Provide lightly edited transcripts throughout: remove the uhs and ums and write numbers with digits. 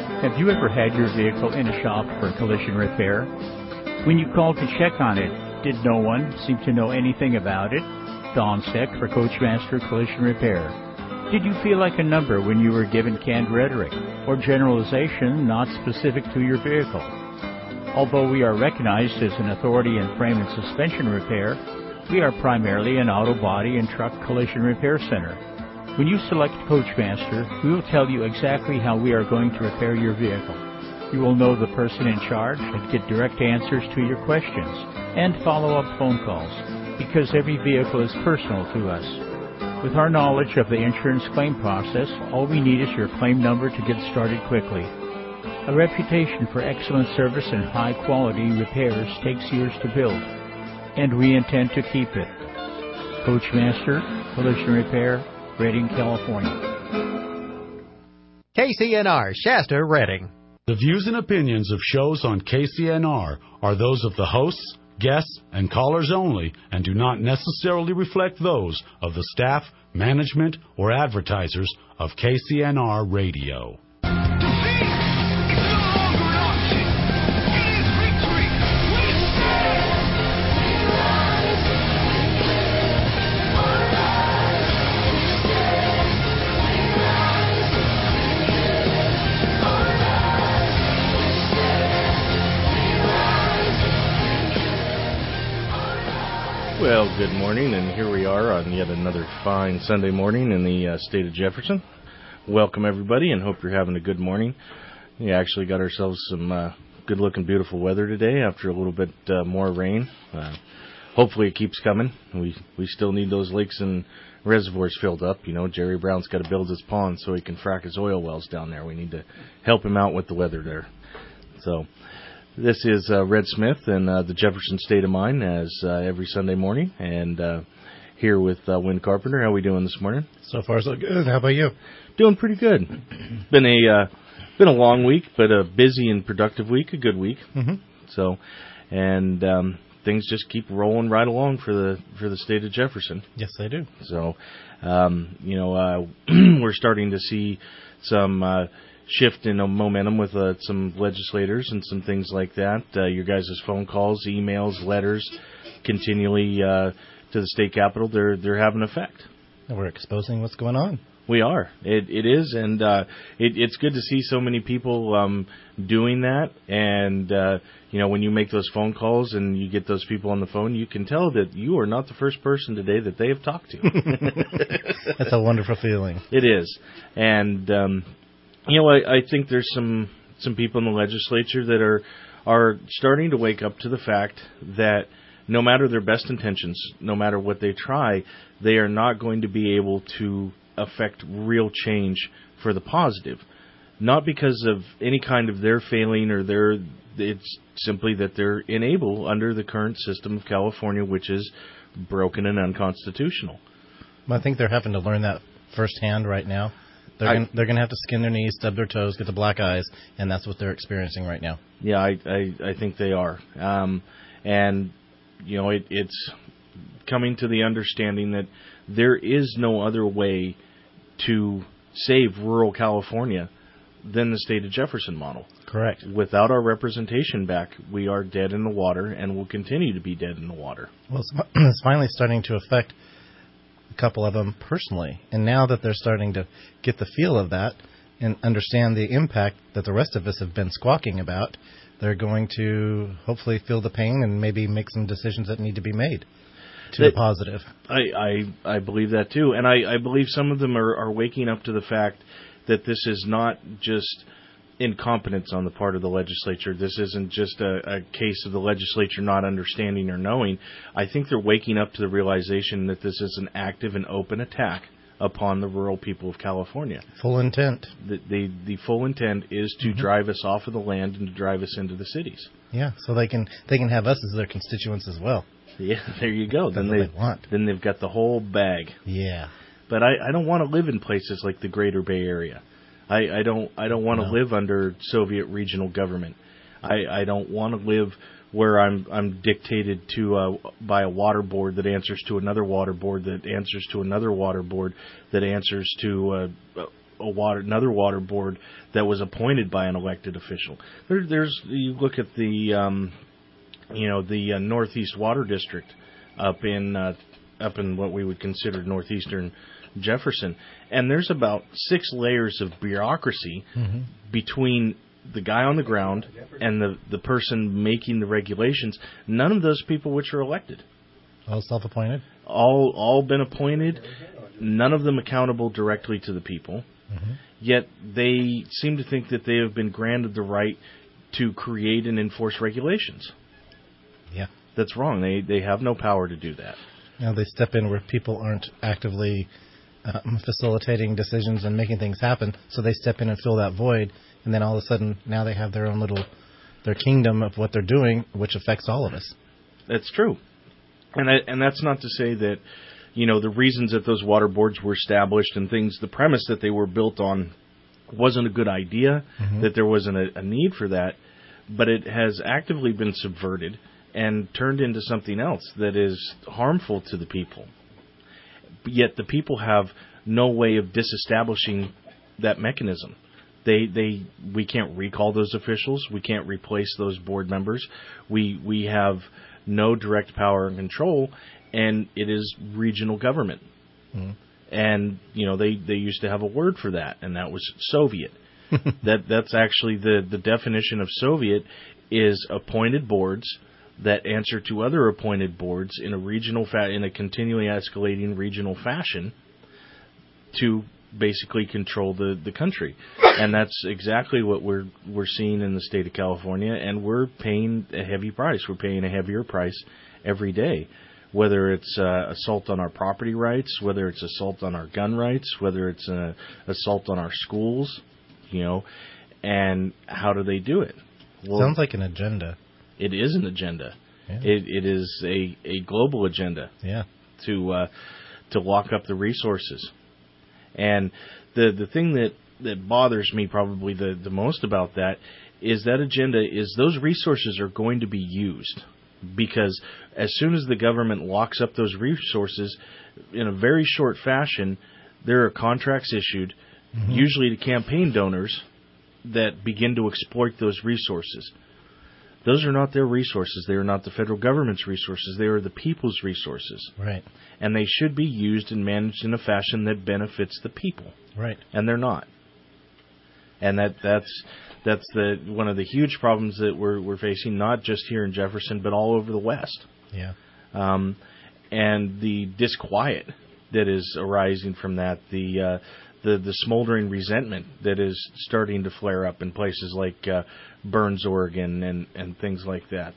Have you ever had your vehicle in a shop for collision repair? When you called to check on it, did no one seem to know anything about it? Don Steck for Coachmaster Collision Repair. Did you feel like a number when you were given canned rhetoric or generalization not specific to your vehicle? Although we are recognized as an authority in frame and suspension repair, we are primarily an auto body and truck collision repair center. When you select Coachmaster, we will tell you exactly how we are going to repair your vehicle. You will know the person in charge and get direct answers to your questions and follow-up phone calls, because every vehicle is personal to us. With our knowledge of the insurance claim process, all we need is your claim number to get started quickly. A reputation for excellent service and high-quality repairs takes years to build, and we intend to keep it. Coachmaster Collision Repair, Redding, California. KCNR, Shasta, Redding. The views and opinions of shows on KCNR are those of the hosts, guests, and callers only, and do not necessarily reflect those of the staff, management, or advertisers of KCNR Radio. Well, good morning, and here we are on yet another fine Sunday morning in the state of Jefferson. Welcome, everybody, and hope you're having a good morning. We actually got ourselves some good-looking, beautiful weather today after a little bit more rain. Hopefully it keeps coming. We still need those lakes and reservoirs filled up. You know, Jerry Brown's got to build his pond so he can frack his oil wells down there. We need to help him out with the weather there. So this is Red Smith and the Jefferson State of Mind, as every Sunday morning, and here with Wynn Carpenter. How are we doing this morning? So far, so good. How about you? Doing pretty good. Been a long week, but a busy and productive week. A good week. Mm-hmm. So, and things just keep rolling right along for the state of Jefferson. Yes, they do. So, we're starting to see some shift in momentum with some legislators and some things like that. Your guys' phone calls, emails, letters, continually to the state capitol, they're having effect. And we're exposing what's going on. We are. It is, and it's good to see so many people doing that. And when you make those phone calls and you get those people on the phone, you can tell that you are not the first person today that they have talked to. That's a wonderful feeling. It is, and I think there's some people in the legislature that are starting to wake up to the fact that no matter their best intentions, no matter what they try, they are not going to be able to affect real change for the positive. Not because of any kind of their failing or it's simply that they're unable under the current system of California, which is broken and unconstitutional. I think they're having to learn that firsthand right now. They're going to have to skin their knees, stub their toes, get the black eyes, and that's what they're experiencing right now. Yeah, I think they are. It's coming to the understanding that there is no other way to save rural California than the state of Jefferson model. Correct. Without our representation back, we are dead in the water and will continue to be dead in the water. Well, it's finally starting to affect a couple of them personally. And now that they're starting to get the feel of that and understand the impact that the rest of us have been squawking about, they're going to hopefully feel the pain and maybe make some decisions that need to be made to the positive. I believe that too. And I believe some of them are waking up to the fact that this is not just incompetence on the part of the legislature. This isn't just a case of the legislature not understanding or knowing. I think they're waking up to the realization that this is an active and open attack upon the rural people of California. Full intent. The full intent is to drive us off of the land and to drive us into the cities. Yeah, so they can have us as their constituents as well. Yeah, there you go. That's what they want. Then they've got the whole bag. Yeah. But I don't want to live in places like the Greater Bay Area. I don't want to live under Soviet regional government. I don't want to live where I'm dictated to by a water board that answers to another water board that answers to another water board that answers to another water board that was appointed by an elected official. You look at the the Northeast Water District up in what we would consider northeastern Jefferson, and there's about 6 layers of bureaucracy between the guy on the ground and the person making the regulations. None of those people which are elected. All self-appointed? All been appointed, none of them accountable directly to the people, yet they seem to think that they have been granted the right to create and enforce regulations. Yeah. That's wrong. They have no power to do that. Now they step in where people aren't actively facilitating decisions and making things happen, so they step in and fill that void, and then all of a sudden now they have their own their kingdom of what they're doing, which affects all of us. That's true. And that's not to say that, the reasons that those water boards were established and things, the premise that they were built on wasn't a good idea, that there wasn't a need for that, but it has actively been subverted and turned into something else that is harmful to the people. Yet the people have no way of disestablishing that mechanism. We can't recall those officials. We can't replace those board members. We have no direct power and control, and it is regional government. And they used to have a word for that, and that was Soviet. That's actually the definition of Soviet is appointed boards that answer to other appointed boards in a in a continually escalating regional fashion to basically control the country. And that's exactly what we're seeing in the state of California, and we're paying a heavy price. We're paying a heavier price every day, whether it's assault on our property rights, whether it's assault on our gun rights, whether it's an assault on our schools, and how do they do it? Well, sounds like an agenda. It is an agenda. Yeah. It is a global agenda. Yeah. To lock up the resources. And the thing that bothers me probably the most about that agenda is those resources are going to be used, because as soon as the government locks up those resources in a very short fashion, there are contracts issued, usually to campaign donors, that begin to exploit those resources. Those are not their resources. They are not the federal government's resources. They are the people's resources. Right. And they should be used and managed in a fashion that benefits the people. Right. And they're not. And that's one of the huge problems that we're facing, not just here in Jefferson, but all over the West. Yeah. And the disquiet that is arising from that, the smoldering resentment that is starting to flare up in places like Burns, Oregon, and things like that,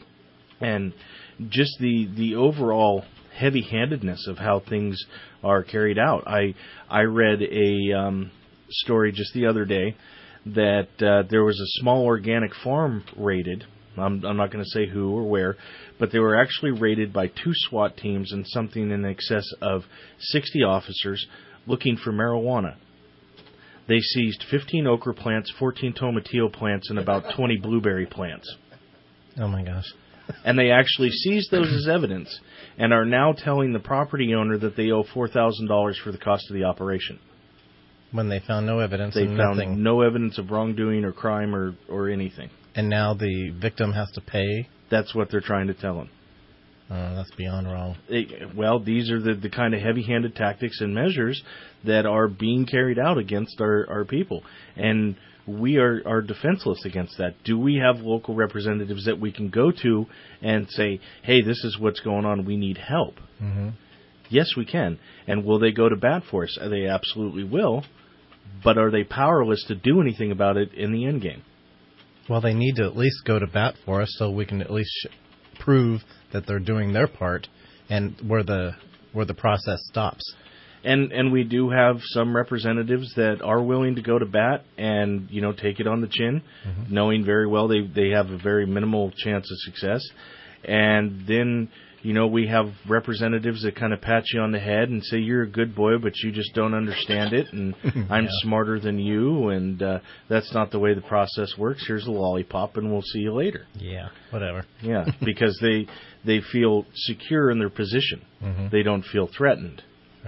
and just the overall heavy-handedness of how things are carried out. I read a story just the other day that there was a small organic farm raided. I'm not going to say who or where, but they were actually raided by 2 SWAT teams and something in excess of 60 officers looking for marijuana. They seized 15 okra plants, 14 tomatillo plants, and about 20 blueberry plants. Oh, my gosh. And they actually seized those as evidence and are now telling the property owner that they owe $4,000 for the cost of the operation. When they found no evidence. They and found nothing. no evidence of wrongdoing or crime or anything. And now the victim has to pay? That's what they're trying to tell him. That's beyond wrong. These are the kind of heavy-handed tactics and measures that are being carried out against our people. And we are defenseless against that. Do we have local representatives that we can go to and say, hey, this is what's going on, we need help? Mm-hmm. Yes, we can. And will they go to bat for us? They absolutely will. But are they powerless to do anything about it in the end game? Well, they need to at least go to bat for us so we can at least prove that they're doing their part and where the process stops. And we do have some representatives that are willing to go to bat and, take it on the chin, knowing very well they have a very minimal chance of success. And then, we have representatives that kind of pat you on the head and say, you're a good boy, but you just don't understand it, and I'm smarter than you, and that's not the way the process works. Here's a lollipop, and we'll see you later. Yeah, whatever. Yeah, because they feel secure in their position. They don't feel threatened. Right.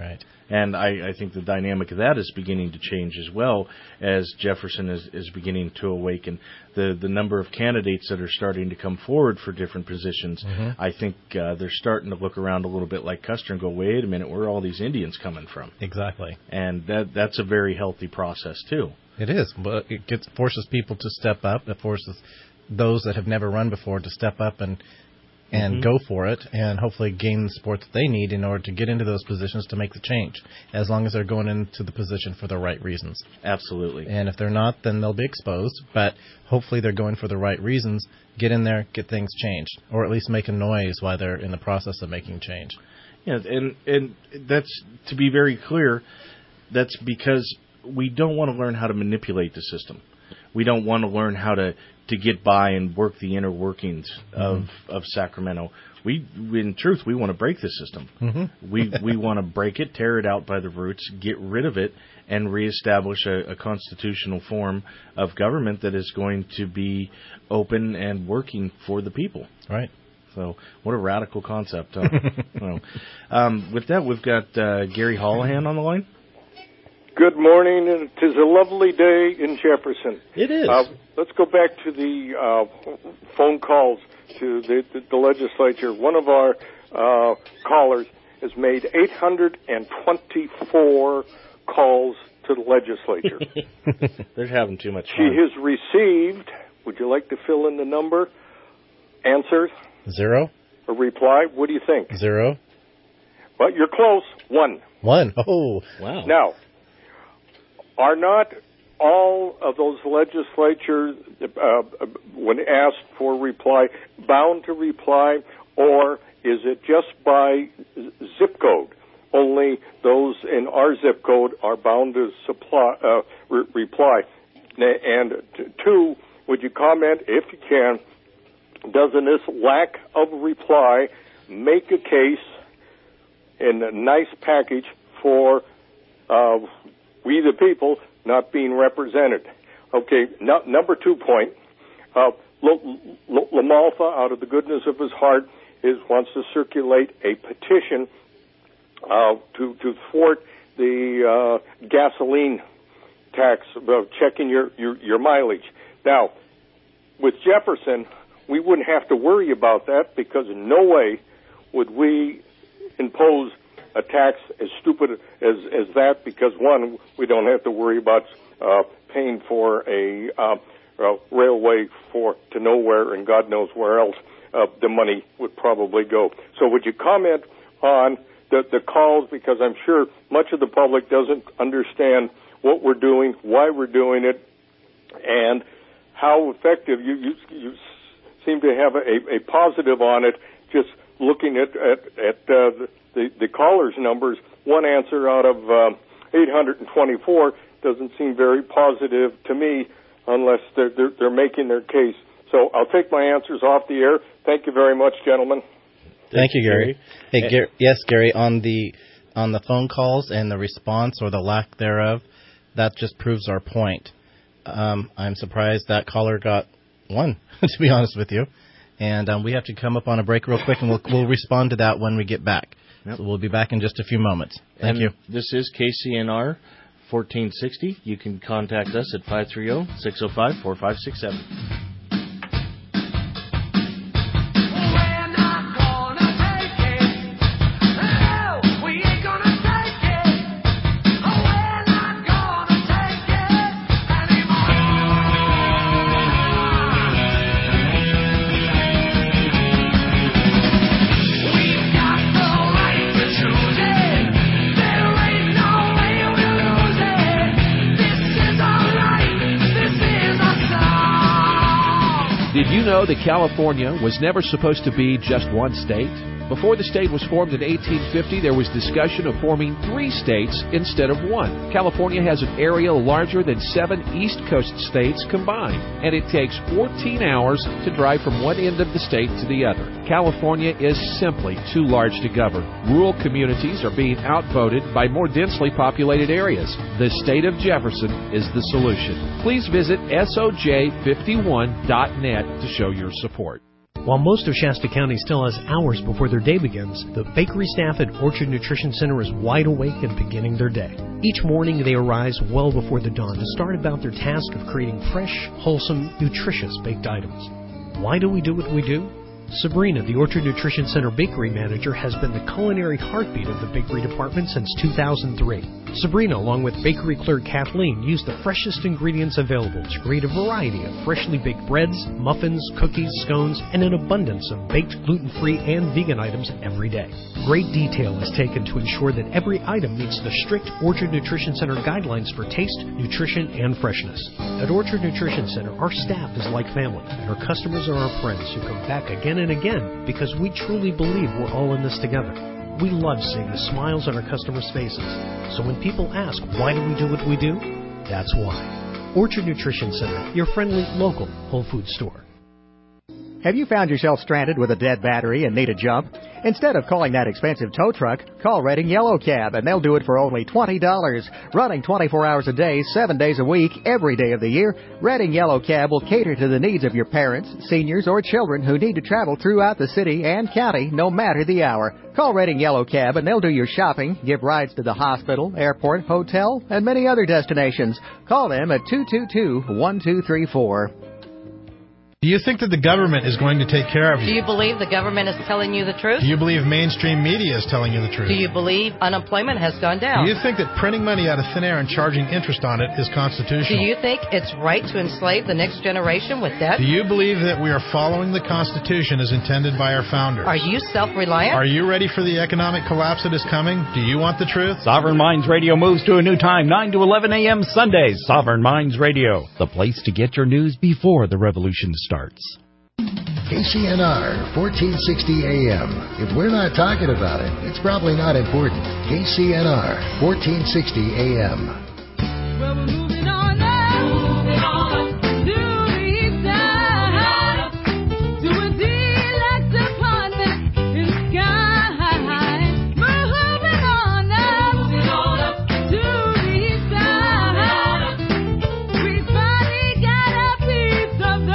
And I think the dynamic of that is beginning to change as well as Jefferson is beginning to awaken. The number of candidates that are starting to come forward for different positions, I think they're starting to look around a little bit like Custer and go, wait a minute, where are all these Indians coming from? Exactly. And that's a very healthy process, too. It is, but it forces people to step up. It forces those that have never run before to step up and go for it, and hopefully gain the support that they need in order to get into those positions to make the change, as long as they're going into the position for the right reasons. Absolutely. And if they're not, then they'll be exposed, but hopefully they're going for the right reasons. Get in there, get things changed, or at least make a noise while they're in the process of making change. Yeah, and that's, to be very clear, that's because we don't want to learn how to manipulate the system. We don't want to learn how to get by and work the inner workings of Sacramento. In truth, we want to break the system. We want to break it, tear it out by the roots, get rid of it, and reestablish a constitutional form of government that is going to be open and working for the people. Right. So, what a radical concept. Well, with that, we've got Gary Holohan on the line. Good morning, and it is a lovely day in Jefferson. It is. Let's go back to the phone calls to the legislature. One of our callers has made 824 calls to the legislature. They're having too much fun. She has received, would you like to fill in the number? Answers? 0. A reply? What do you think? 0. Well, you're close. 1. 1. Oh. Wow. Now, are not all of those legislatures, when asked for reply, bound to reply, or is it just by zip code? Only those in our zip code are bound to reply. And 2, would you comment, if you can, doesn't this lack of reply make a case in a nice package for we the people not being represented? Okay, number 2 point. Lamalfa, out of the goodness of his heart, wants to circulate a petition to thwart the gasoline tax, checking your mileage. Now, with Jefferson, we wouldn't have to worry about that, because in no way would we impose a tax as stupid as that, because, one, we don't have to worry about paying for a railway to nowhere, and God knows where else the money would probably go. So would you comment on the calls, because I'm sure much of the public doesn't understand what we're doing, why we're doing it, and how effective you seem to have a positive on it, just looking at the callers' numbers. One answer out of 824 doesn't seem very positive to me, unless they're making their case. So I'll take my answers off the air. Thank you very much, gentlemen. Thank you, Gary. Hey, yes, Gary, on the phone calls and the response or the lack thereof, that just proves our point. I'm surprised that caller got 1, to be honest with you. And we have to come up on a break real quick, and we'll respond to that when we get back. Yep. So we'll be back in just a few moments. Thank you. This is KCNR 1460. You can contact us at 530-605-4567. Did you know that California was never supposed to be just one state? Before the state was formed in 1850, there was discussion of forming 3 states instead of 1. California has an area larger than 7 East Coast states combined, and it takes 14 hours to drive from one end of the state to the other. California is simply too large to govern. Rural communities are being outvoted by more densely populated areas. The state of Jefferson is the solution. Please visit SOJ51.net to show your support. While most of Shasta County still has hours before their day begins, the bakery staff at Orchard Nutrition Center is wide awake and beginning their day. Each morning they arise well before the dawn to start about their task of creating fresh, wholesome, nutritious baked items. Why do we do what we do? Sabrina, the Orchard Nutrition Center bakery manager, has been the culinary heartbeat of the bakery department since 2003. Sabrina, along with bakery clerk Kathleen, use the freshest ingredients available to create a variety of freshly baked breads, muffins, cookies, scones, and an abundance of baked gluten-free and vegan items every day. Great detail is taken to ensure that every item meets the strict Orchard Nutrition Center guidelines for taste, nutrition, and freshness. At Orchard Nutrition Center, our staff is like family, and our customers are our friends who come back again and again because we truly believe we're all in this together. We love seeing the smiles on our customers' faces. So when people ask, why do we do what we do? That's why. Orchard Nutrition Center, your friendly local Whole Foods store. Have you found yourself stranded with a dead battery and need a jump? Instead of calling that expensive tow truck, call Redding Yellow Cab, and they'll do it for only $20. Running 24 hours a day, 7 days a week, every day of the year, Redding Yellow Cab will cater to the needs of your parents, seniors, or children who need to travel throughout the city and county, no matter the hour. Call Redding Yellow Cab, and they'll do your shopping, give rides to the hospital, airport, hotel, and many other destinations. Call them at 222-1234. Do you think that the government is going to take care of you? Do you believe the government is telling you the truth? Do you believe mainstream media is telling you the truth? Do you believe unemployment has gone down? Do you think that printing money out of thin air and charging interest on it is constitutional? Do you think it's right to enslave the next generation with debt? Do you believe that we are following the Constitution as intended by our founders? Are you self-reliant? Are you ready for the economic collapse that is coming? Do you want the truth? Sovereign Minds Radio moves to a new time, 9 to 11 a.m. Sundays. Sovereign Minds Radio, the place to get your news before the revolution starts. KCNR, 1460 AM. If we're not talking about it, it's probably not important. KCNR, 1460 AM. Well, we're moving on now. Moving on to the east side. To a deluxe apartment in the sky. Moving on now. Moving on up to the east side. We finally got a piece of the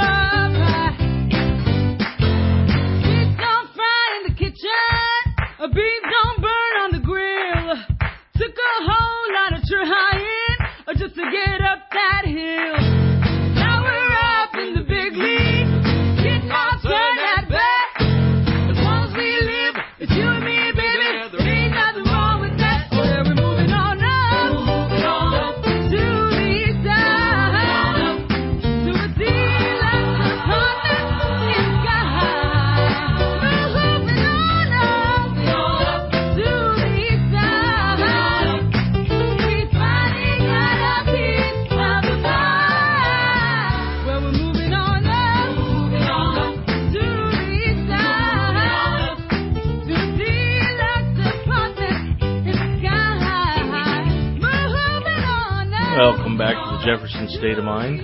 beef don't burn on the grill. Took a whole lot of trying just to get up that hill. Now we're up in the big league. Did not turn that back. As long as we live, it's you and me, baby. There ain't nothing wrong with that. Oh, yeah, we're moving on up. Moving on up to the east side. To a deluxe apartment in the sky. Moving on up. Welcome back to the Jefferson State of Mind.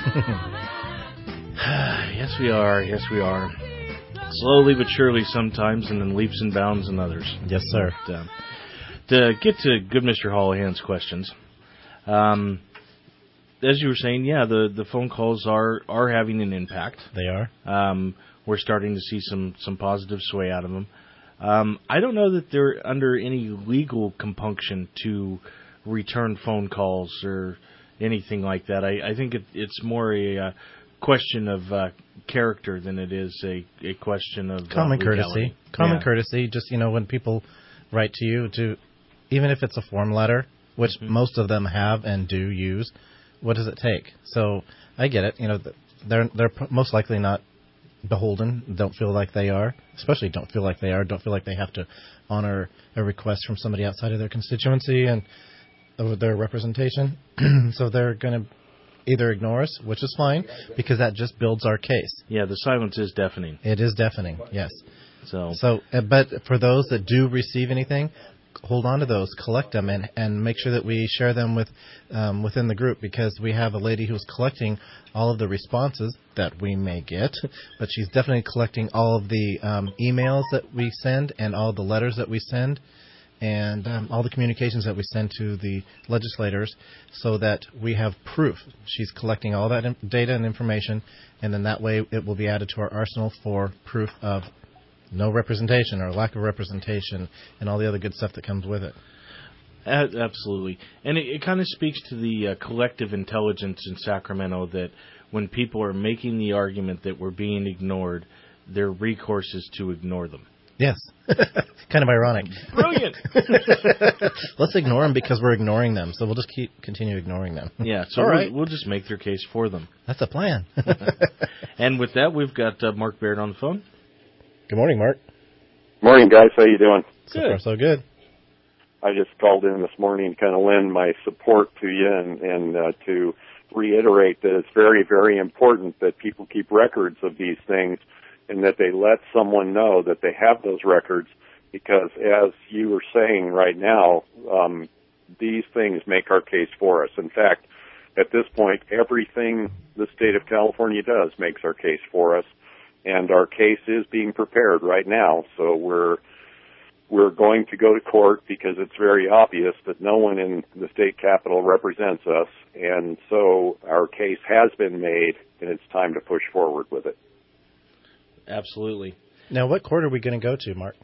Yes, we are. Yes, we are. Slowly but surely sometimes, and then leaps and bounds in others. Yes, sir. But, to get to good Mr. Holohan's questions, as you were saying, yeah, the phone calls are having an impact. They are. We're starting to see some positive sway out of them. I don't know that they're under any legal compunction to return phone calls or anything like that. I think it's more a question of character than it is a question of common courtesy. Common Yeah. courtesy. Just when people write to you, even if it's a form letter, which most of them have and do use, what does it take? So I get it. They're most likely not beholden. Don't feel like they are. Especially don't feel like they are. Don't feel like they have to honor a request from somebody outside of their constituency and their representation. So they're going to either ignore us, which is fine, because that just builds our case. Yeah, the silence is deafening. It is deafening, yes. So, but for those that do receive anything, hold on to those, collect them, and make sure that we share them within the group, because we have a lady who's collecting all of the responses that we may get, but she's definitely collecting all of the emails that we send and all the letters that we send. and all the communications that we send to the legislators so that we have proof. She's collecting all that data and information, and then that way it will be added to our arsenal for proof of no representation or lack of representation and all the other good stuff that comes with it. Absolutely. And it kind of speaks to the collective intelligence in Sacramento that when people are making the argument that we're being ignored, their recourse is to ignore them. Yes. Kind of ironic. Brilliant. Let's ignore them because we're ignoring them, so we'll just continue ignoring them. Yeah, so we'll just make their case for them. That's a plan. And with that, we've got Mark Baird on the phone. Good morning, Mark. Morning, guys. How you doing? So far, so good. I just called in this morning to kind of lend my support to you and to reiterate that it's very, very important that people keep records of these things and that they let someone know that they have those records, because as you were saying right now, these things make our case for us. In fact, at this point, everything the state of California does makes our case for us. And our case is being prepared right now, so we're going to go to court because it's very obvious that no one in the state capitol represents us, and so our case has been made, and it's time to push forward with it. Absolutely. Now, what court are we going to go to, Mark?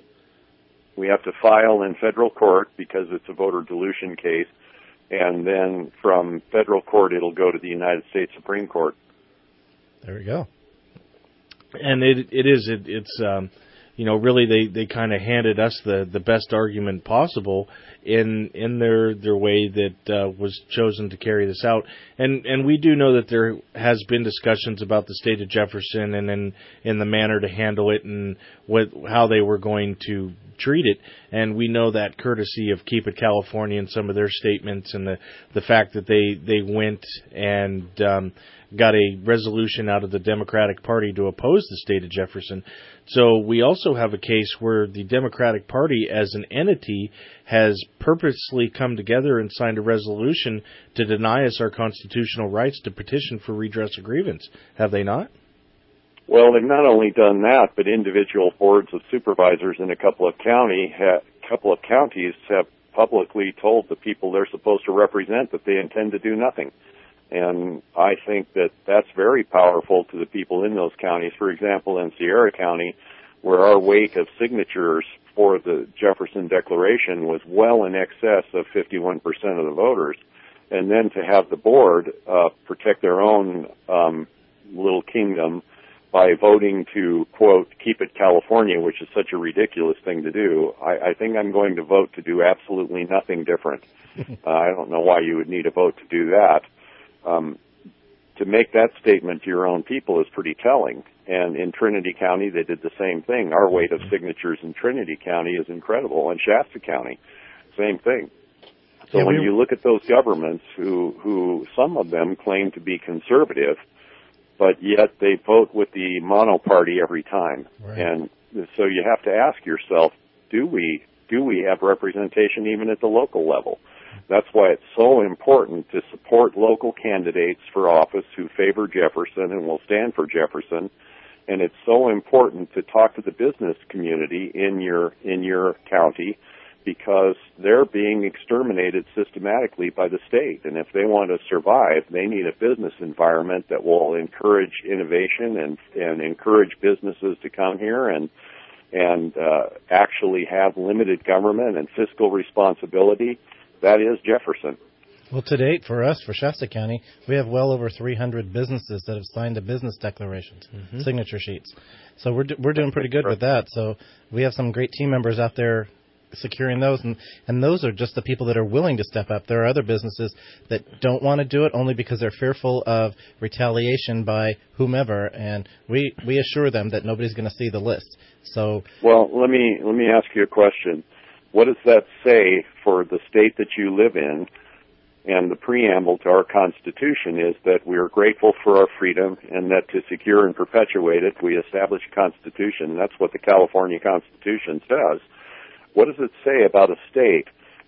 We have to file in federal court because it's a voter dilution case, and then from federal court it'll go to the United States Supreme Court. There we go. And it's really they kind of handed us the best argument possible in their way that was chosen to carry this out. And we do know that there has been discussions about the state of Jefferson and in the manner to handle it and how they were going to treat it. And we know that courtesy of Keep It California and some of their statements and the fact that they went and got a resolution out of the Democratic Party to oppose the state of Jefferson. So we also have a case where the Democratic Party as an entity has purposely come together and signed a resolution to deny us our constitutional rights to petition for redress of grievance. Have they not? Well, they've not only done that, but individual boards of supervisors in a couple of counties have publicly told the people they're supposed to represent that they intend to do nothing. And I think that that's very powerful to the people in those counties. For example, in Sierra County, where our weight of signatures for the Jefferson Declaration was well in excess of 51% of the voters, and then to have the board protect their own little kingdom by voting to, quote, keep it California, which is such a ridiculous thing to do, I think I'm going to vote to do absolutely nothing different. I don't know why you would need a vote to do that. To make that statement to your own people is pretty telling. And in Trinity County, they did the same thing. Our weight of signatures in Trinity County is incredible. And Shasta County, same thing. So when you look at those governments who some of them claim to be conservative, but yet they vote with the mono party every time. Right. And so you have to ask yourself, do we have representation even at the local level? That's why it's so important to support local candidates for office who favor Jefferson and will stand for Jefferson. And it's so important to talk to the business community in your county, because they're being exterminated systematically by the state. And if they want to survive, they need a business environment that will encourage innovation and encourage businesses to come here and actually have limited government and fiscal responsibility. That is Jefferson. Well, to date, for us, for Shasta County, we have well over 300 businesses that have signed the business declarations, signature sheets. So we're doing pretty good with that. So we have some great team members out there securing those, and those are just the people that are willing to step up. There are other businesses that don't want to do it only because they're fearful of retaliation by whomever, and we assure them that nobody's going to see the list. So, well, let me ask you a question. What does that say for the state that you live in? And the preamble to our Constitution is that we are grateful for our freedom and that to secure and perpetuate it, we establish a Constitution. That's what the California Constitution says. What does it say about a state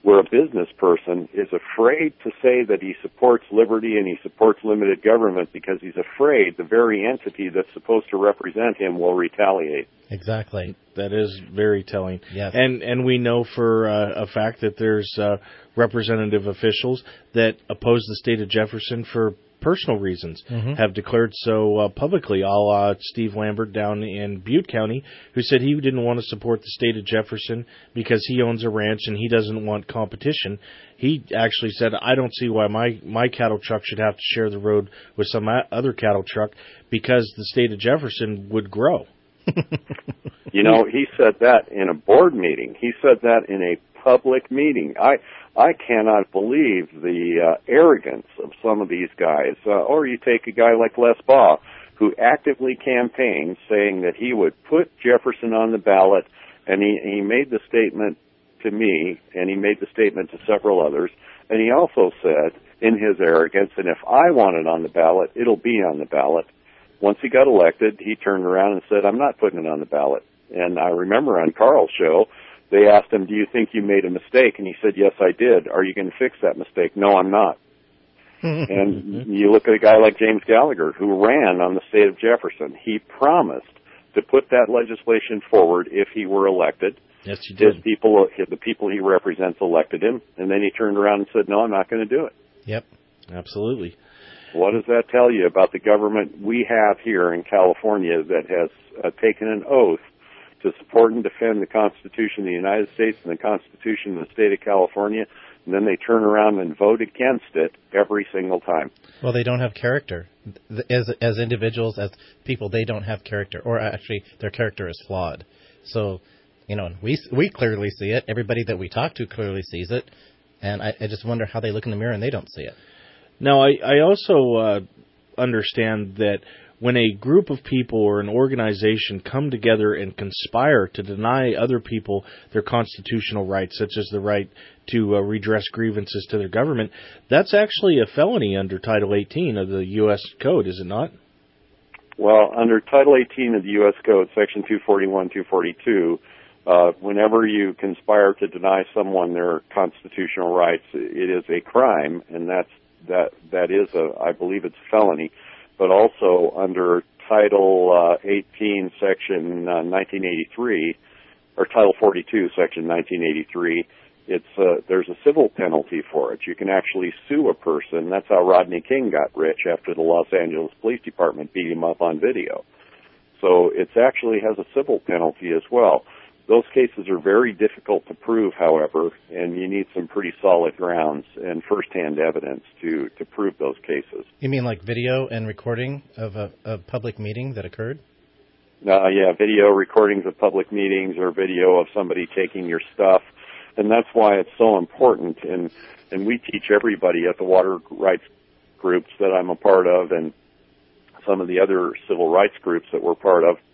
where a business person is afraid to say that he supports liberty and he supports limited government because he's afraid the very entity that's supposed to represent him will retaliate. Exactly. That is very telling. Yes. And we know for a fact that there's representative officials that oppose the state of Jefferson for personal reasons, have declared so publicly, a la Steve Lambert down in Butte County, who said he didn't want to support the state of Jefferson because he owns a ranch and he doesn't want competition. He actually said, I don't see why my cattle truck should have to share the road with some other cattle truck because the state of Jefferson would grow. You know, he said that in a board meeting. He said that in a public meeting. I cannot believe the arrogance of some of these guys. Or you take a guy like Les Baugh, who actively campaigned saying that he would put Jefferson on the ballot, and he made the statement to me, and he made the statement to several others, and he also said, in his arrogance, and if I want it on the ballot, it'll be on the ballot. Once he got elected, he turned around and said, I'm not putting it on the ballot. And I remember on Carl's show, they asked him, do you think you made a mistake? And he said, yes, I did. Are you going to fix that mistake? No, I'm not. And you look at a guy like James Gallagher, who ran on the state of Jefferson. He promised to put that legislation forward if he were elected. Yes, he did. The people he represents elected him, and then he turned around and said, no, I'm not going to do it. Yep. Absolutely. What does that tell you about the government we have here in California that has taken an oath to support and defend the Constitution of the United States and the Constitution of the state of California, and then they turn around and vote against it every single time? Well, they don't have character. As individuals, as people, they don't have character, or actually their character is flawed. So, you know, we clearly see it. Everybody that we talk to clearly sees it, and I just wonder how they look in the mirror and they don't see it. Now, I also understand that when a group of people or an organization come together and conspire to deny other people their constitutional rights, such as the right to redress grievances to their government, that's actually a felony under Title 18 of the U.S. Code, is it not? Well, under Title 18 of the U.S. Code, Section 241, 242, whenever you conspire to deny someone their constitutional rights, it is a crime, and that is I believe it's a felony. But also under Title 18, Section 1983, or Title 42, Section 1983, there's a civil penalty for it. You can actually sue a person. That's how Rodney King got rich after the Los Angeles Police Department beat him up on video. So it actually has a civil penalty as well. Those cases are very difficult to prove, however, and you need some pretty solid grounds and first-hand evidence to prove those cases. You mean like video and recording of a public meeting that occurred? Yeah, video recordings of public meetings or video of somebody taking your stuff. And that's why it's so important. And we teach everybody at the water rights groups that I'm a part of and some of the other civil rights groups that we're part of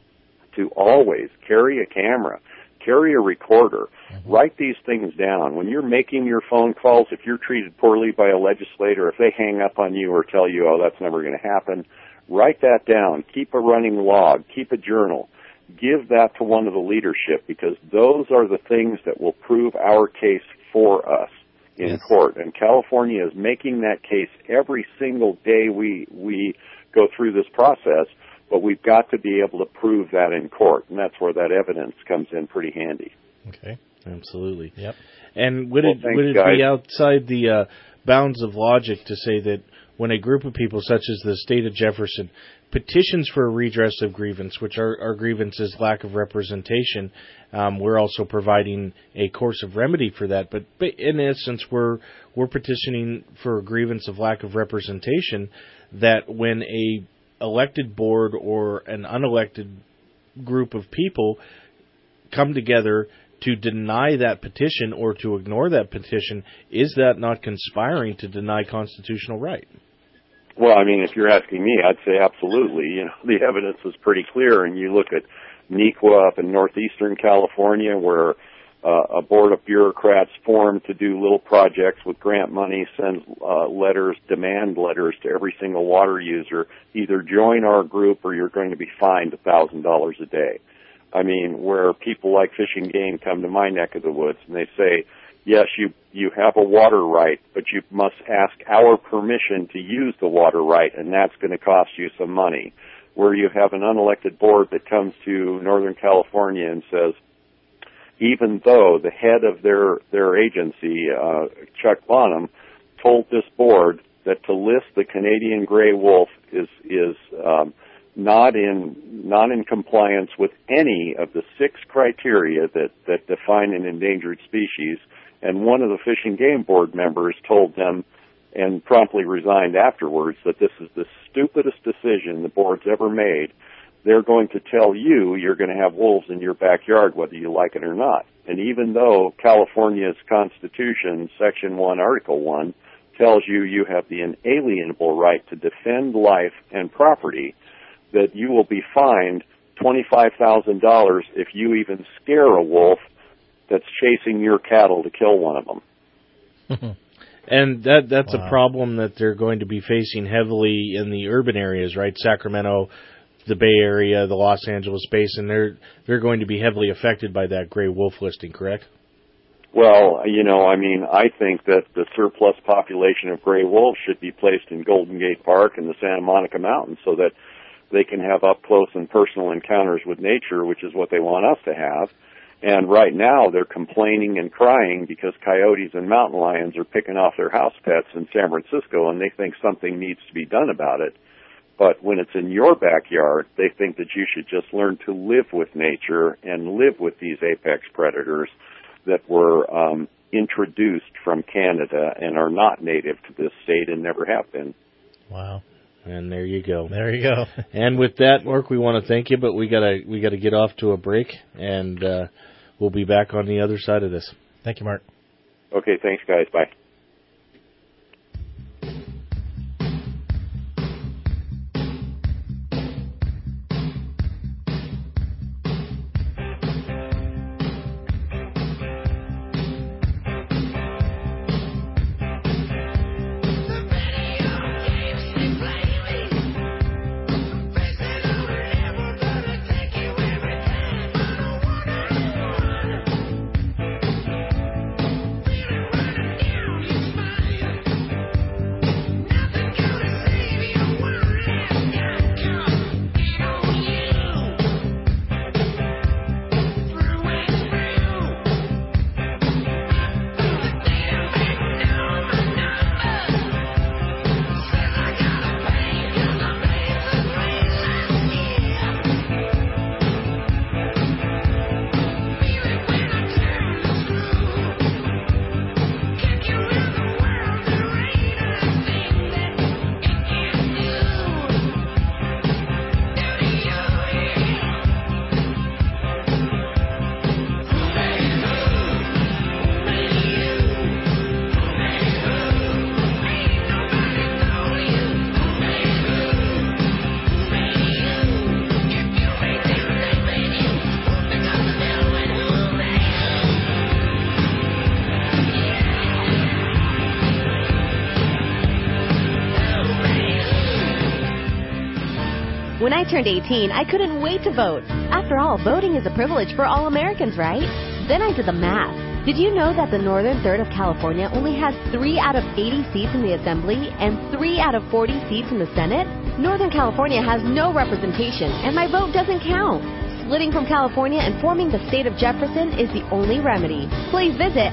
to always carry a camera, carry a recorder, write these things down. When you're making your phone calls, if you're treated poorly by a legislator, if they hang up on you or tell you, oh, that's never going to happen, write that down. Keep a running log. Keep a journal. Give that to one of the leadership, because those are the things that will prove our case for us in court. And California is making that case every single day we go through this process. But we've got to be able to prove that in court, and that's where that evidence comes in pretty handy. Okay. Absolutely. Yep. And would it be outside the bounds of logic to say that when a group of people such as the state of Jefferson petitions for a redress of grievance, which our grievance is lack of representation, we're also providing a course of remedy for that. But in essence, we're petitioning for a grievance of lack of representation, that when a elected board or an unelected group of people come together to deny that petition or to ignore that petition, is that not conspiring to deny constitutional right? Well, I mean, if you're asking me, I'd say absolutely. You know, the evidence is pretty clear, and you look at Nequa up in northeastern California, where a board of bureaucrats formed to do little projects with grant money, send demand letters to every single water user, either join our group or you're going to be fined $1,000 a day. I mean, where people like Fish and Game come to my neck of the woods and they say, yes, you have a water right, but you must ask our permission to use the water right, and that's going to cost you some money. Where you have an unelected board that comes to Northern California and says, even though the head of their agency, Chuck Bonham, told this board that to list the Canadian gray wolf is not in compliance with any of the 6 criteria that define an endangered species, and one of the Fish and Game Board members told them and promptly resigned afterwards that this is the stupidest decision the board's ever made. They're going to tell you you're going to have wolves in your backyard whether you like it or not. And even though California's Constitution, Section 1, Article 1, tells you have the inalienable right to defend life and property, that you will be fined $25,000 if you even scare a wolf that's chasing your cattle to kill one of them. And that's a problem that they're going to be facing heavily in the urban areas, right? Sacramento, the Bay Area, the Los Angeles basin, they're going to be heavily affected by that gray wolf listing, correct? Well, I think that the surplus population of gray wolves should be placed in Golden Gate Park and the Santa Monica Mountains so that they can have up-close and personal encounters with nature, which is what they want us to have. And right now they're complaining and crying because coyotes and mountain lions are picking off their house pets in San Francisco, and they think something needs to be done about it. But when it's in your backyard, they think that you should just learn to live with nature and live with these apex predators that were introduced from Canada and are not native to this state and never have been. Wow. And there you go. There you go. And with that, Mark, we want to thank you, but we gotta get off to a break, and we'll be back on the other side of this. Thank you, Mark. Okay, thanks, guys. Bye. When I turned 18, I couldn't wait to vote. After all, voting is a privilege for all Americans, right? Then I did the math. Did you know that the northern third of California only has 3 out of 80 seats in the Assembly and 3 out of 40 seats in the Senate? Northern California has no representation, and my vote doesn't count. Splitting from California and forming the state of Jefferson is the only remedy. Please visit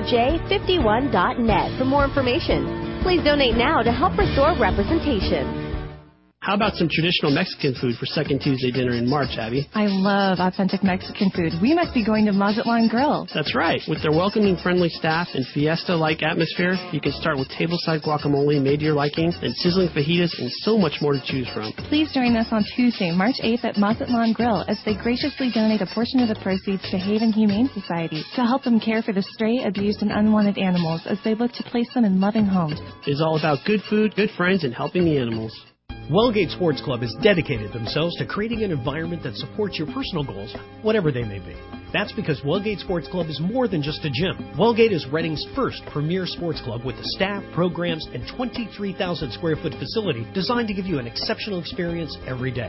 soj51.net for more information. Please donate now to help restore representation. How about some traditional Mexican food for Second Tuesday dinner in March, Abby? I love authentic Mexican food. We must be going to Mazatlan Grill. That's right. With their welcoming, friendly staff and fiesta-like atmosphere, you can start with tableside guacamole made to your liking, and sizzling fajitas, and so much more to choose from. Please join us on Tuesday, March 8th at Mazatlan Grill as they graciously donate a portion of the proceeds to Haven Humane Society to help them care for the stray, abused, and unwanted animals as they look to place them in loving homes. It's all about good food, good friends, and helping the animals. Wellgate Sports Club has dedicated themselves to creating an environment that supports your personal goals, whatever they may be. That's because Wellgate Sports Club is more than just a gym. Wellgate is Redding's first premier sports club with the staff, programs, and 23,000 square foot facility designed to give you an exceptional experience every day.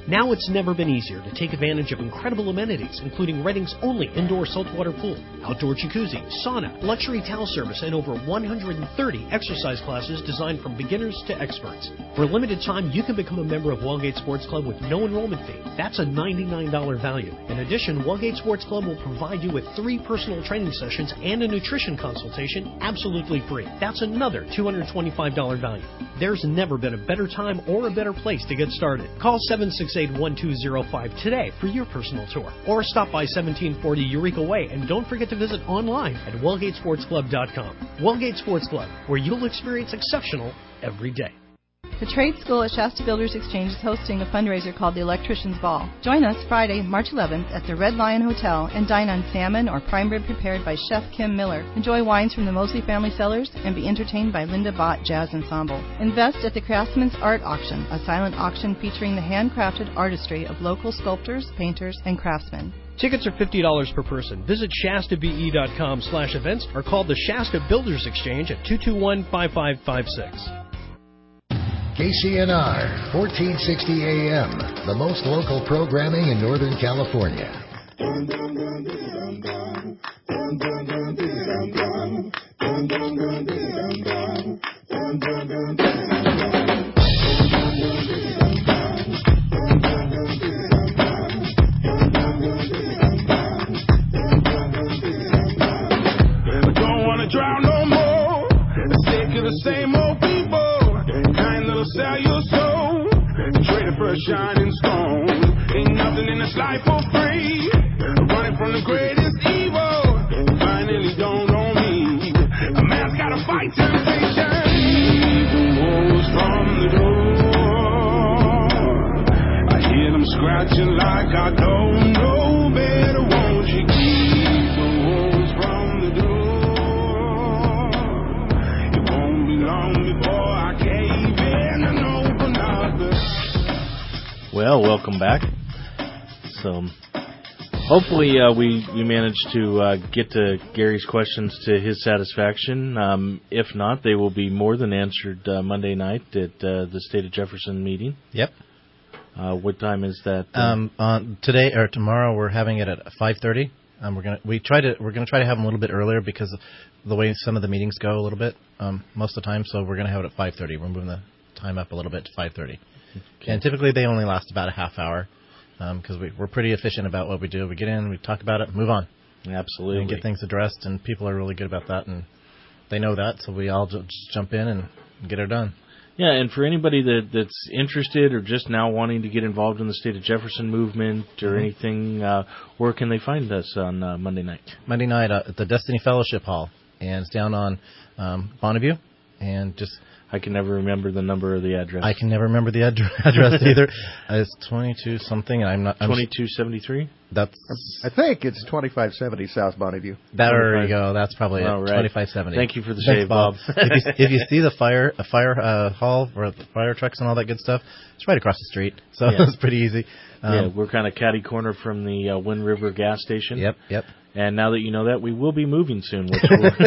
Now it's never been easier to take advantage of incredible amenities, including Reading's only indoor saltwater pool, outdoor jacuzzi, sauna, luxury towel service, and over 130 exercise classes designed from beginners to experts. For a limited time, you can become a member of Wellgate Sports Club with no enrollment fee. That's a $99 value. In addition, Wellgate Sports Club will provide you with 3 personal training sessions and a nutrition consultation absolutely free. That's another $225 value. There's never been a better time or a better place to get started. Call 768-1205 today for your personal tour, or stop by 1740 Eureka Way, and don't forget to visit online at WellgateSportsClub.com. Wellgate Sports Club, where you'll experience exceptional every day. The Trade School at Shasta Builders Exchange is hosting a fundraiser called the Electrician's Ball. Join us Friday, March 11th at the Red Lion Hotel and dine on salmon or prime rib prepared by Chef Kim Miller. Enjoy wines from the Mosley Family Cellars and be entertained by Linda Bott Jazz Ensemble. Invest at the Craftsman's Art Auction, a silent auction featuring the handcrafted artistry of local sculptors, painters, and craftsmen. Tickets are $50 per person. Visit ShastaBE.com/events or call the Shasta Builders Exchange at 221-5556. KCNR, 1460 AM, the most local programming in Northern California. I don't want to drown no more. Sick of the same old people. Sell your soul, traded for a shining stone. Ain't nothing in this life for free. Running from the greatest evil. Finally don't know me. A man's gotta fight temptation. Keep the wolves from the door. I hear them scratching like I don't know better. Won't you keep the wolves from the door? It won't be long before I cave in. Well, welcome back. So, hopefully we managed to get to Gary's questions to his satisfaction. If not, they will be more than answered Monday night at the State of Jefferson meeting. Yep. What time is that? Today or tomorrow we're having it at 5:30. We're gonna try to have them a little bit earlier because of the way some of the meetings go a little bit most of the time. So we're gonna have it at 5:30. We're moving the time up a little bit to 5:30. Okay. And typically they only last about a half hour because we're pretty efficient about what we do. We get in, we talk about it, move on. Absolutely. And get things addressed, and people are really good about that, and they know that, so we all just jump in and get it done. Yeah, and for anybody that's interested or just now wanting to get involved in the State of Jefferson movement or anything, where can they find us on Monday night? Monday night at the Destiny Fellowship Hall, and it's down on Bonneview, and just... I can never remember the number or the address. I can never remember the address either. It's 22-something, and I'm not... 2273? I think it's 2570 South Bonneview. There you go. That's probably it. Right. 2570. Thank you for the save, Bob. if you see the fire hall or the fire trucks and all that good stuff, it's right across the street. So it's pretty easy. We're kind of catty corner from the Wind River gas station. Yep. And now that you know that, we will be moving soon. And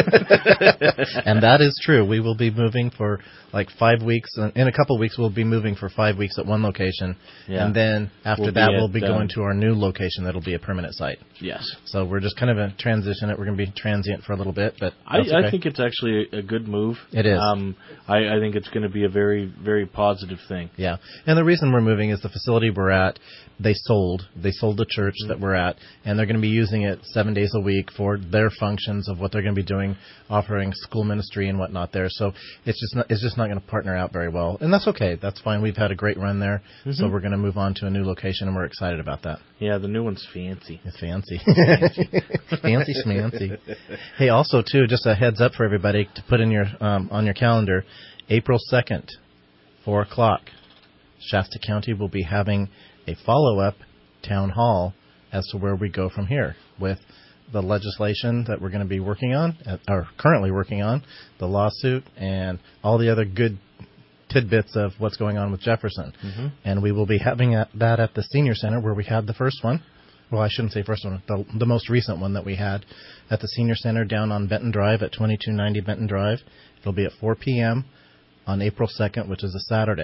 that is true. We will be moving for like 5 weeks. In a couple of weeks, we'll be moving for 5 weeks at one location. Yeah. And then after we'll be going to our new location that'll be a permanent site. Yes. So we're just kind of a transition. We're going to be transient for a little bit. But I think it's actually a good move. It is. I think it's going to be a very, very positive thing. Yeah. And the reason we're moving is the facility we're at, they sold the church that we're at, and they're going to be using it 7 days a week for their functions of what they're going to be doing, offering school ministry and whatnot there. So it's just not going to partner out very well, and that's okay. That's fine. We've had a great run there, so we're going to move on to a new location, and we're excited about that. Yeah, the new one's fancy. It's fancy. Fancy schmancy. Hey, also too, just a heads up for everybody to put in your on your calendar, April 2nd, 4:00, Shasta County will be having a follow-up town hall as to where we go from here with the legislation that we're going to be working on, or currently working on, the lawsuit, and all the other good tidbits of what's going on with Jefferson. And we will be having that at the Senior Center where we had the first one. Well, I shouldn't say first one, the most recent one that we had at the Senior Center down on Benton Drive at 2290 Benton Drive. It'll be at 4 p.m. on April 2nd, which is a Saturday.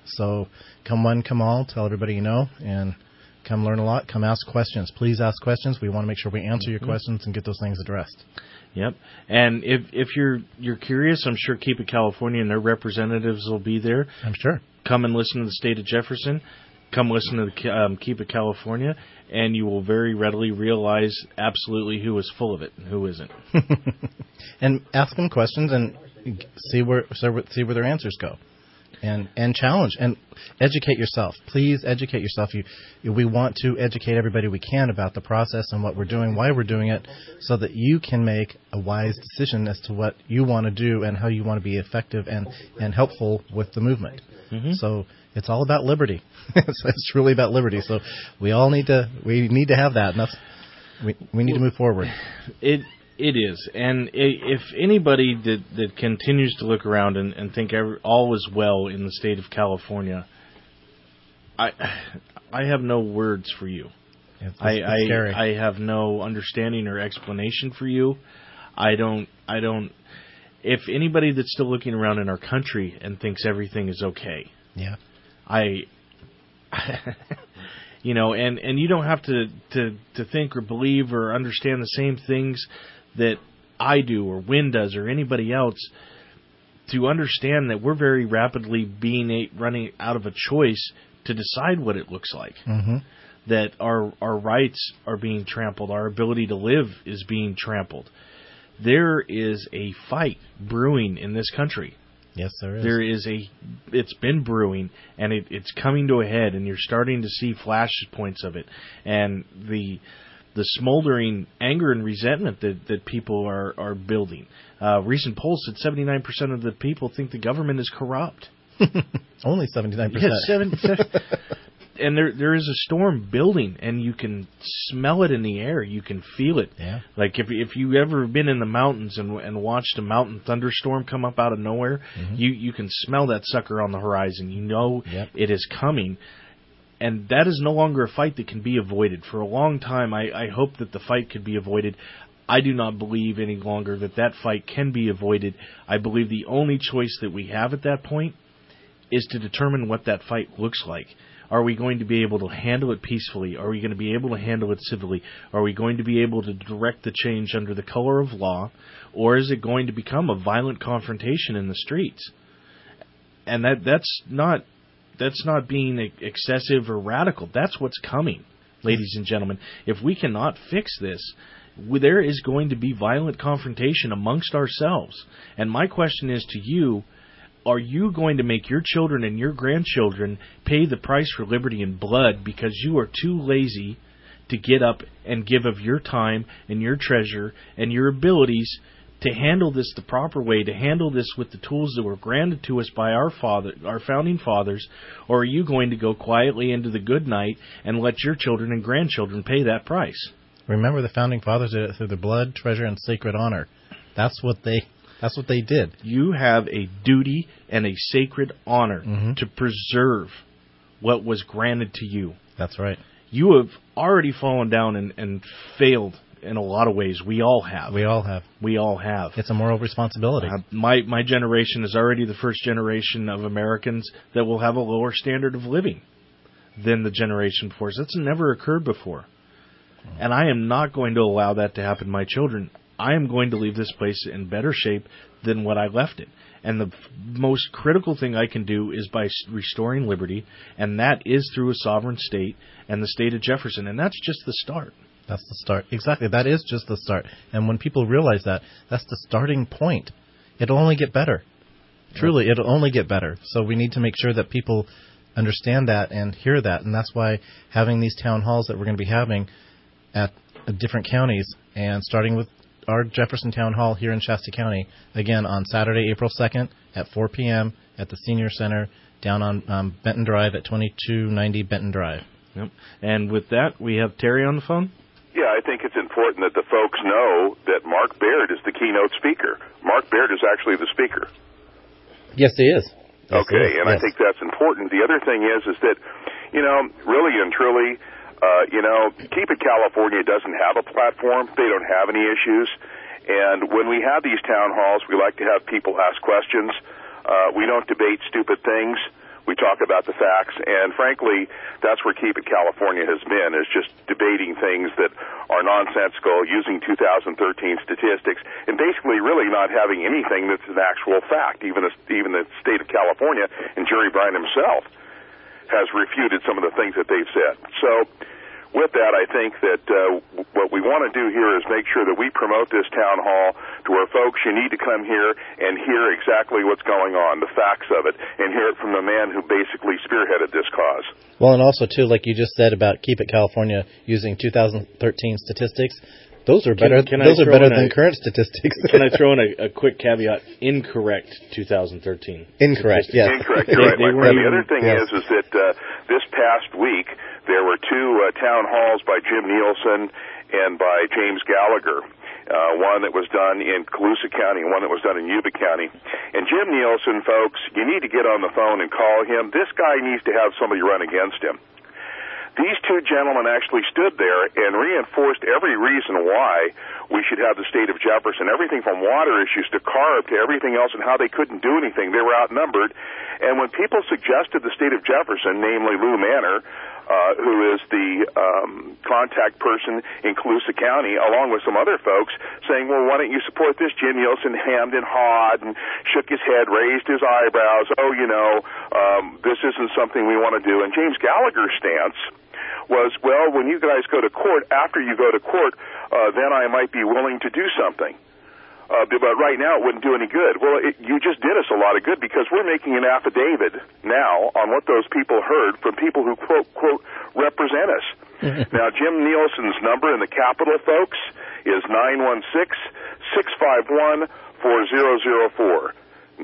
So come one, come all, tell everybody you know, and come learn a lot. Come ask questions. Please ask questions. We want to make sure we answer your questions and get those things addressed. Yep. And if you're curious, I'm sure Keep It California and their representatives will be there. I'm sure. Come and listen to the State of Jefferson. Come listen to the Keep It California, and you will very readily realize absolutely who is full of it and who isn't. And ask them questions and see where their answers go, and challenge and educate yourself. Please educate yourself. We want to educate everybody we can about the process and what we're doing, why we're doing it, so that you can make a wise decision as to what you want to do and how you want to be effective and helpful with the movement. Mm-hmm. So it's all about liberty. It's truly about liberty. So we need to have that, and we need to move forward. It is, and if anybody that continues to look around and think all is well in the state of California, I have no words for you. It's scary. I have no understanding or explanation for you. I don't. If anybody that's still looking around in our country and thinks everything is okay, yeah, you know, and you don't have to think or believe or understand the same things that I do or Wynn does or anybody else to understand that we're very rapidly running out of a choice to decide what it looks like. Mm-hmm. That our rights are being trampled, our ability to live is being trampled. There is a fight brewing in this country. Yes, there is. It's been brewing, and it's coming to a head, and you're starting to see flash points of it. And the smoldering anger and resentment that people are building. Recent polls said 79% of the people think the government is corrupt. Only 79%. Yes, and there is a storm building, and you can smell it in the air. You can feel it. Yeah. Like if you ever been in the mountains and watched a mountain thunderstorm come up out of nowhere, mm-hmm. you can smell that sucker on the horizon. You know Yep. it is coming. And that is no longer a fight that can be avoided. For a long time, I hope that the fight could be avoided. I do not believe any longer that fight can be avoided. I believe the only choice that we have at that point is to determine what that fight looks like. Are we going to be able to handle it peacefully? Are we going to be able to handle it civilly? Are we going to be able to direct the change under the color of law? Or is it going to become a violent confrontation in the streets? And that's not being excessive or radical. That's what's coming, ladies and gentlemen. If we cannot fix this, there is going to be violent confrontation amongst ourselves. And my question is to you, are you going to make your children and your grandchildren pay the price for liberty in blood because you are too lazy to get up and give of your time and your treasure and your abilities to handle this the proper way, to handle this with the tools that were granted to us by our founding fathers, or are you going to go quietly into the good night and let your children and grandchildren pay that price? Remember, the founding fathers did it through their blood, treasure, and sacred honor. That's what they did. You have a duty and a sacred honor mm-hmm. to preserve what was granted to you. That's right. You have already fallen down and failed in a lot of ways. We all have. We all have. It's a moral responsibility. My generation is already the first generation of Americans that will have a lower standard of living than the generation before us. That's never occurred before. And I am not going to allow that to happen to my children. I am going to leave this place in better shape than what I left it. And the most critical thing I can do is by restoring liberty, and that is through a sovereign state and the state of Jefferson. And that's just the start. That's the start. Exactly. That is just the start. And when people realize that, that's the starting point. It'll only get better. Truly, it'll only get better. So we need to make sure that people understand that and hear that. And that's why having these town halls that we're going to be having at different counties, and starting with our Jefferson Town Hall here in Shasta County, again, on Saturday, April 2nd at 4 p.m. at the Senior Center down on Benton Drive at 2290 Benton Drive. Yep. And with that, we have Terry on the phone. Yeah, I think it's important that the folks know that Mark Baird is the keynote speaker. Mark Baird is actually the speaker. Yes, he is. Yes, okay, he is. And yes. I think that's important. The other thing is that, really and truly, Keep It California doesn't have a platform. They don't have any issues. And when we have these town halls, we like to have people ask questions. We don't debate stupid things. We talk about the facts, and frankly, that's where Keep It California has been, is just debating things that are nonsensical, using 2013 statistics, and basically really not having anything that's an actual fact. Even the state of California, and Jerry Bryan himself has refuted some of the things that they've said. So with that, I think that what we want to do here is make sure that we promote this town hall to where folks, you need to come here and hear exactly what's going on, the facts of it, and hear it from the man who basically spearheaded this cause. Well, and also, too, like you just said about Keep It California using 2013 statistics, those are better. Those are better than current statistics. Can I throw in a quick caveat? Incorrect 2013. Incorrect, yes. Incorrect, you're right. The other thing is that this past week, there were two town halls by Jim Nielsen and by James Gallagher. One that was done in Colusa County and one that was done in Yuba County. And Jim Nielsen, folks, you need to get on the phone and call him. This guy needs to have somebody run against him. These two gentlemen actually stood there and reinforced every reason why we should have the state of Jefferson, everything from water issues to CARB to everything else, and how they couldn't do anything. They were outnumbered. And when people suggested the state of Jefferson, namely Lou Manor, who is the contact person in Colusa County, along with some other folks, saying, well, why don't you support this? Jim Nielsen hemmed and hawed and shook his head, raised his eyebrows. Oh, this isn't something we want to do. And James Gallagher's stance was, well, when you guys go to court, after you go to court, then I might be willing to do something. But right now it wouldn't do any good. Well, you just did us a lot of good, because we're making an affidavit now on what those people heard from people who, quote, represent us. Now, Jim Nielsen's number in the Capitol, folks, is 916-651-4004.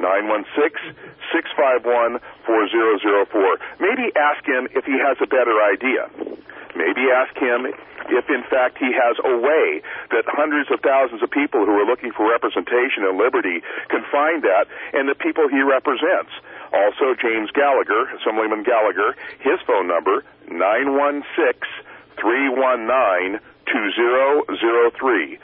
916-651-4004. Maybe ask him if he has a better idea. Maybe ask him if, in fact, he has a way that hundreds of thousands of people who are looking for representation and liberty can find that, and the people he represents. Also, James Gallagher, Assemblyman Gallagher, his phone number, 916-319-2003.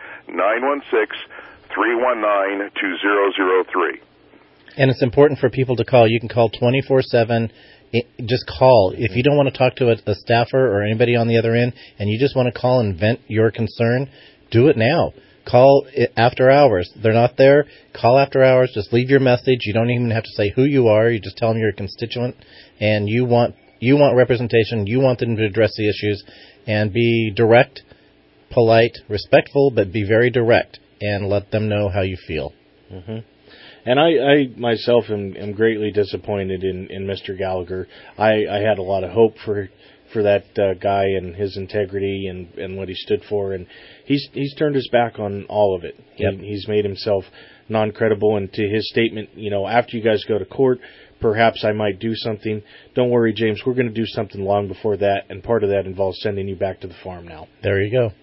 916-319-2003. And it's important for people to call. You can call 24/7. Just call. If you don't want to talk to a staffer or anybody on the other end, and you just want to call and vent your concern, do it now. Call after hours. They're not there. Call after hours. Just leave your message. You don't even have to say who you are. You just tell them you're a constituent, and you want representation. You want them to address the issues, and be direct, polite, respectful, but be very direct, and let them know how you feel. Mm-hmm. And I myself am greatly disappointed in Mr. Gallagher. I had a lot of hope for that guy and his integrity and what he stood for, and he's turned his back on all of it. Yep. He's made himself non-credible, and to his statement, after you guys go to court, perhaps I might do something. Don't worry, James, we're going to do something long before that, and part of that involves sending you back to the farm now. There you go.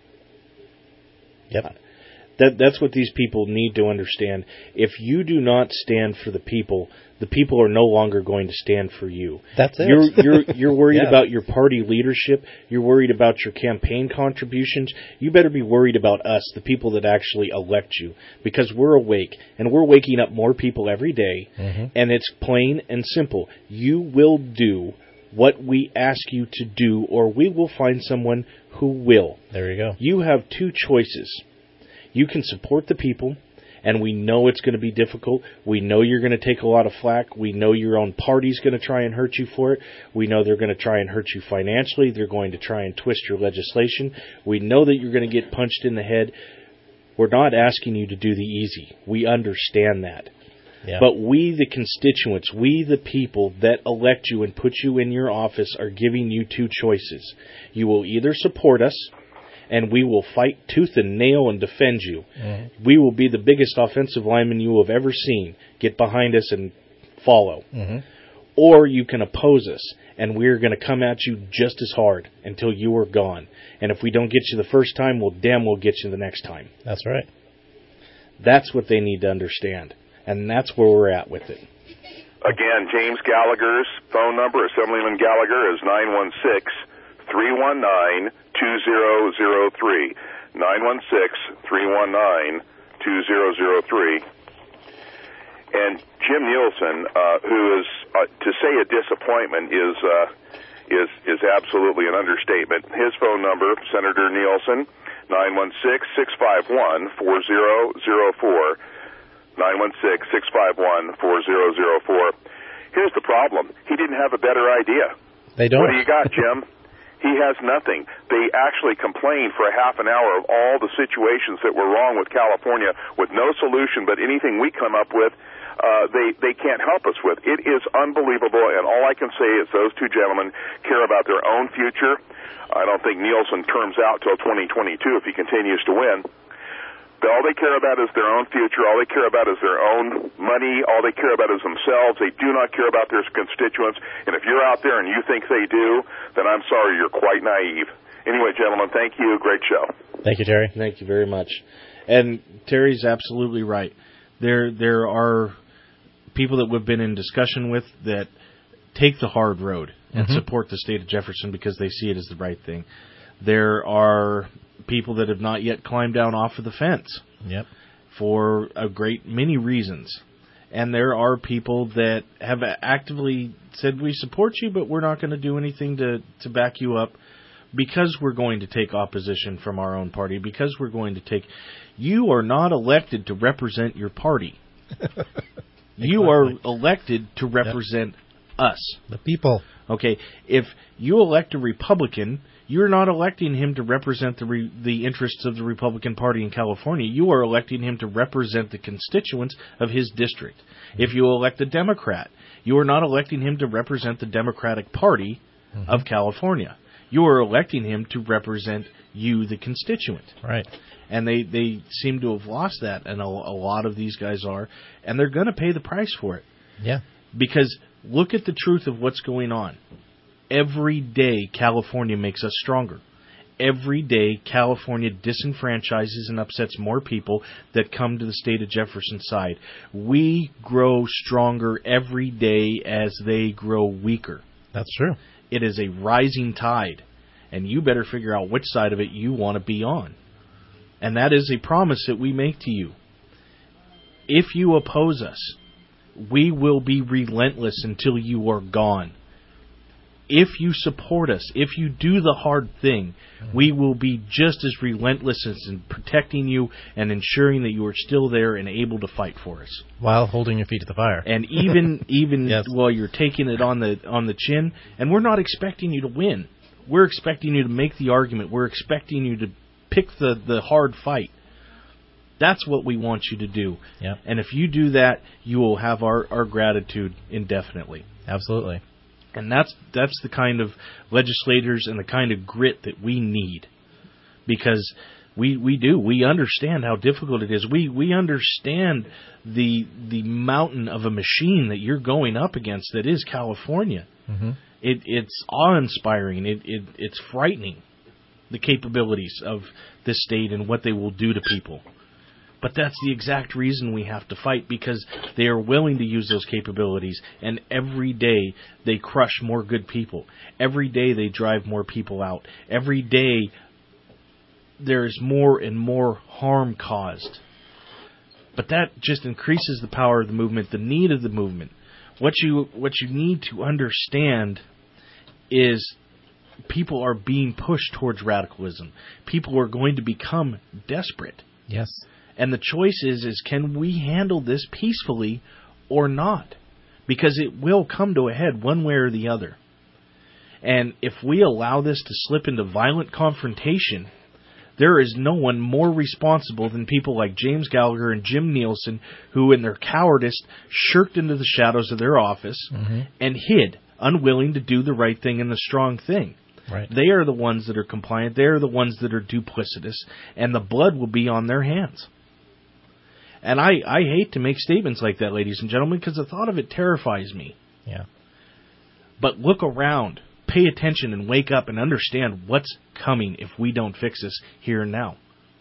Yep. That's what these people need to understand. If you do not stand for the people are no longer going to stand for you. That's it. You're worried about your party leadership. You're worried about your campaign contributions. You better be worried about us, the people that actually elect you, because we're awake, and we're waking up more people every day, and it's plain and simple. You will do what we ask you to do, or we will find someone who will. There you go. You have two choices. You can support the people, and we know it's going to be difficult. We know you're going to take a lot of flack. We know your own party's going to try and hurt you for it. We know they're going to try and hurt you financially. They're going to try and twist your legislation. We know that you're going to get punched in the head. We're not asking you to do the easy. We understand that. Yeah. But we, the constituents, we, the people that elect you and put you in your office, are giving you two choices. You will either support us, and we will fight tooth and nail and defend you. We will be the biggest offensive lineman you have ever seen. Get behind us and follow. Or you can oppose us, and we're going to come at you just as hard until you are gone. And if we don't get you the first time, we'll get you the next time. That's right. That's what they need to understand, and that's where we're at with it. Again, James Gallagher's phone number, Assemblyman Gallagher, is 916-319-2003. 916-319-2003. And Jim Nielsen, who is, to say a disappointment is absolutely an understatement. His phone number, Senator Nielsen, 916-651-4004. 916-651-4004. Here's the problem. He didn't have a better idea. They don't. What do you got, Jim? He has nothing. They actually complained for a half an hour of all the situations that were wrong with California with no solution, but anything we come up with, they can't help us with. It is unbelievable, and all I can say is those two gentlemen care about their own future. I don't think Nielsen terms out till 2022 if he continues to win. But all they care about is their own future. All they care about is their own money. All they care about is themselves. They do not care about their constituents. And if you're out there and you think they do, then I'm sorry, you're quite naive. Anyway, gentlemen, thank you. Great show. Thank you, Terry. Thank you very much. And Terry's absolutely right. There are people that we've been in discussion with that take the hard road and support the state of Jefferson because they see it as the right thing. There are people that have not yet climbed down off of the fence for a great many reasons. And there are people that have actively said, we support you, but we're not going to do anything to back you up because we're going to take opposition from our own party, because we're going to take... You are not elected to represent your party. You are elected to represent us. The people. Okay, if you elect a Republican, you're not electing him to represent the interests of the Republican Party in California. You are electing him to represent the constituents of his district. If you elect a Democrat, you are not electing him to represent the Democratic Party of California. You are electing him to represent you, the constituent. Right. And they seem to have lost that, and a lot of these guys are, and they're going to pay the price for it. Yeah. Because look at the truth of what's going on. Every day, California makes us stronger. Every day, California disenfranchises and upsets more people that come to the state of Jefferson side. We grow stronger every day as they grow weaker. That's true. It is a rising tide, and you better figure out which side of it you want to be on. And that is a promise that we make to you. If you oppose us, we will be relentless until you are gone. If you support us, if you do the hard thing, we will be just as relentless as in protecting you and ensuring that you are still there and able to fight for us. While holding your feet to the fire. And even yes. while you're taking it on the chin, and we're not expecting you to win. We're expecting you to make the argument. We're expecting you to pick the hard fight. That's what we want you to do. Yep. And if you do that, you will have our gratitude indefinitely. Absolutely. And that's the kind of legislators and the kind of grit that we need. Because we understand how difficult it is. We understand the mountain of a machine that you're going up against that is California. Mm-hmm. It's awe-inspiring. It's frightening, the capabilities of this state and what they will do to people. But that's the exact reason we have to fight, because they are willing to use those capabilities, and every day they crush more good people. Every day they drive more people out. Every day there is more and more harm caused. But that just increases the power of the movement, the need of the movement. What you need to understand is people are being pushed towards radicalism. People are going to become desperate. Yes. And the choice is can we handle this peacefully or not? Because it will come to a head one way or the other. And if we allow this to slip into violent confrontation, there is no one more responsible than people like James Gallagher and Jim Nielsen, who in their cowardice shirked into the shadows of their office and hid, unwilling to do the right thing and the strong thing. Right. They are the ones that are compliant. They are the ones that are duplicitous, and the blood will be on their hands. And I hate to make statements like that, ladies and gentlemen, because the thought of it terrifies me. Yeah. But look around, pay attention, and wake up and understand what's coming if we don't fix this here and now.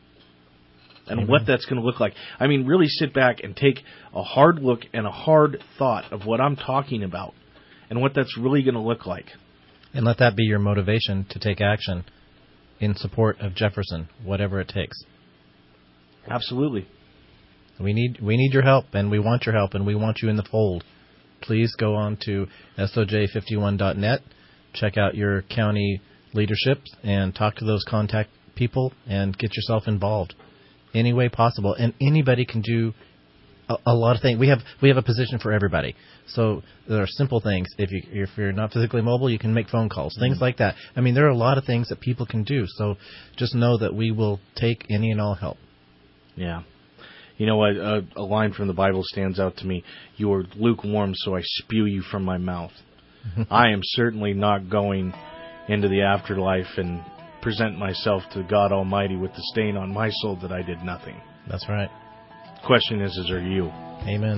And what that's going to look like. I mean, really sit back and take a hard look and a hard thought of what I'm talking about and what that's really going to look like. And let that be your motivation to take action in support of Jefferson, whatever it takes. Absolutely. We need your help, and we want your help, and we want you in the fold. Please go on to soj51.net, check out your county leadership, and talk to those contact people, and get yourself involved any way possible. And anybody can do a lot of things. We have a position for everybody. So there are simple things. If you're not physically mobile, you can make phone calls, things like that. I mean, there are a lot of things that people can do. So just know that we will take any and all help. Yeah. You know what? A line from the Bible stands out to me. You are lukewarm, so I spew you from my mouth. I am certainly not going into the afterlife and present myself to God Almighty with the stain on my soul that I did nothing. That's right. Question is are you? Amen.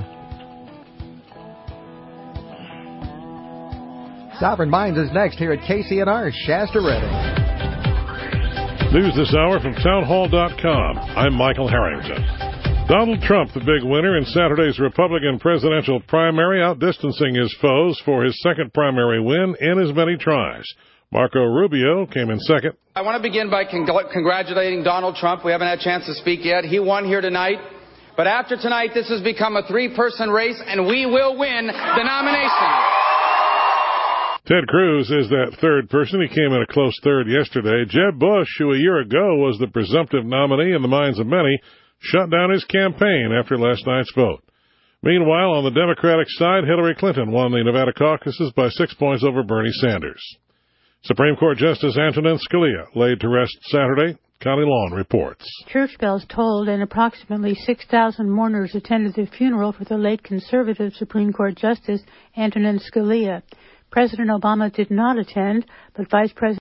Sovereign Minds is next here at KCNR Shasta Redding. News this hour from townhall.com. I'm Michael Harrington. Donald Trump, the big winner in Saturday's Republican presidential primary, outdistancing his foes for his second primary win in as many tries. Marco Rubio came in second. I want to begin by congratulating Donald Trump. We haven't had a chance to speak yet. He won here tonight. But after tonight, this has become a three-person race, and we will win the nomination. Ted Cruz is that third person. He came in a close third yesterday. Jeb Bush, who a year ago was the presumptive nominee in the minds of many, shut down his campaign after last night's vote. Meanwhile, on the Democratic side, Hillary Clinton won the Nevada caucuses by 6 points over Bernie Sanders. Supreme Court Justice Antonin Scalia laid to rest Saturday. Connie Long reports. Church bells tolled and approximately 6,000 mourners attended the funeral for the late conservative Supreme Court Justice Antonin Scalia. President Obama did not attend, but Vice President